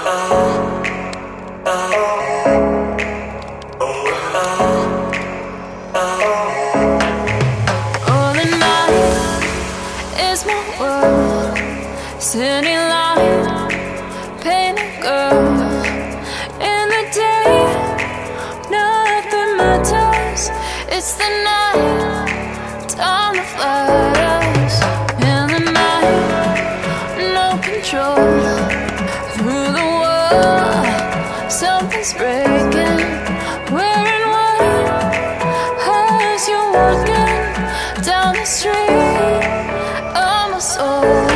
is my world, city light, painted girl. In the day, nothing matters. It's the night, time to flash. In the night, no control. Through the world, something's breaking. Wearing white as you're walking down the street of my soul.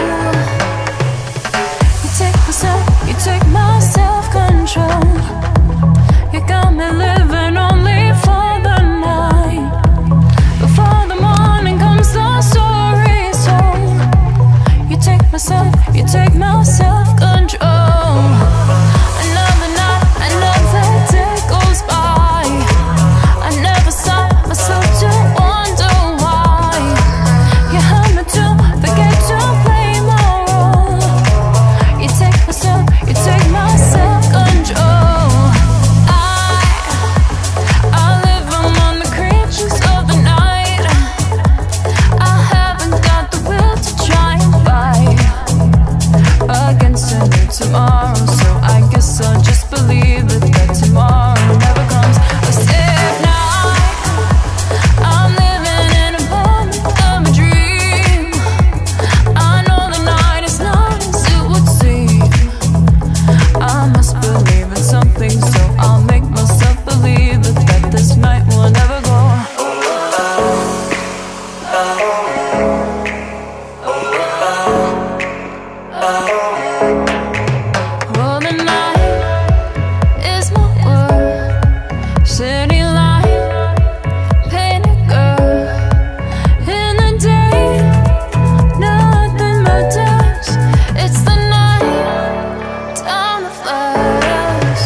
You take myself, you take my self-control. You got me living only for the night. Before the morning comes the story told. You take myself, you take my self-control. Another night, another day goes by. I never stop myself to wonder why. You help me to forget to play my role. You take myself, you take my self-control. I live among the creatures of the night. I haven't got the will to try and fight against a new tomorrow, so I guess I'll just believe it, that tomorrow never comes. A safe night, I'm living in a moment of a dream. I know the night is not as it would seem. I must believe in something, so I'll make myself believe it, that this night will never go. Oh, the night is my world, city light, painted girl. In the day, nothing matters. It's the night, time to flash.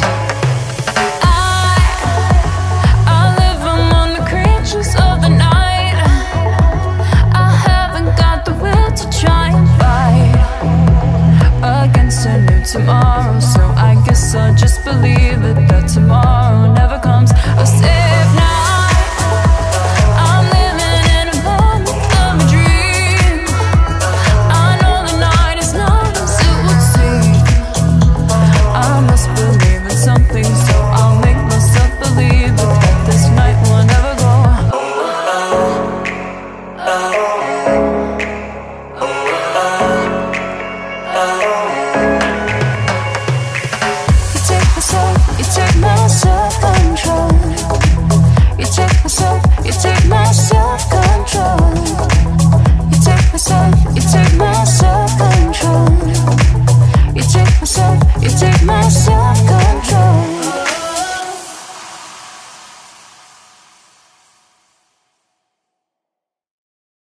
I live among the creatures of the night. I haven't got the will to try and fight against a new tomorrow, so I guess I'll just believe it, that tomorrow never comes. A safe night.